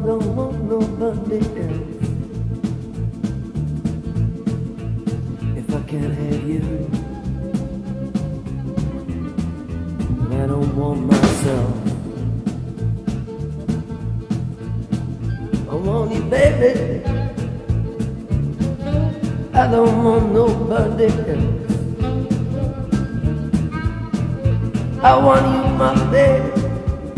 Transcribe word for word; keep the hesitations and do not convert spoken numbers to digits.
don't want nobody else. If I can't have you, I don't want myself. I want you, baby. I don't want nobody else. I want you, my baby.